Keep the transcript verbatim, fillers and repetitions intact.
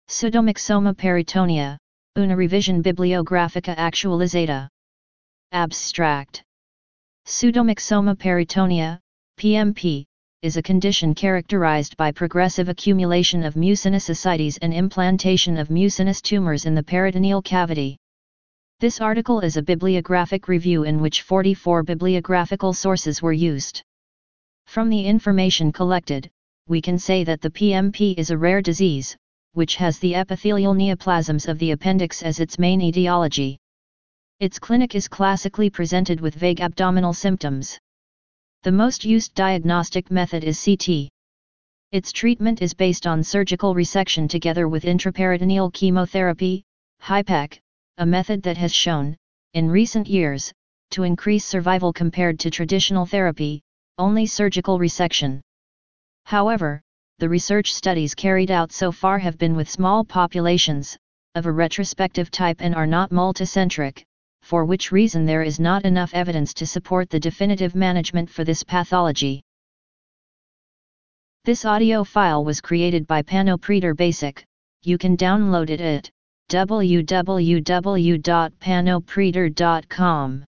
Pseudomyxoma peritonia, una revisión bibliográfica actualizada. Abstract. Pseudomyxoma peritonia, P M P, is a condition characterized by progressive accumulation of mucinous ascites and implantation of mucinous tumors in the peritoneal cavity. This article is a bibliographic review in which forty-four bibliographical sources were used. From the information collected, we can say that the P M P is a rare disease, which has the epithelial neoplasms of the appendix as its main etiology. Its clinic is classically presented with vague abdominal symptoms. The most used diagnostic method is C T. Its treatment is based on surgical resection together with intraperitoneal chemotherapy, H I P E C, a method that has shown, in recent years, to increase survival compared to traditional therapy, only surgical resection. However, the research studies carried out so far have been with small populations, of a retrospective type and are not multicentric, for which reason there is not enough evidence to support the definitive management for this pathology. This audio file was created by Panopreter Basic. You can download it at w w w dot panopreter dot com.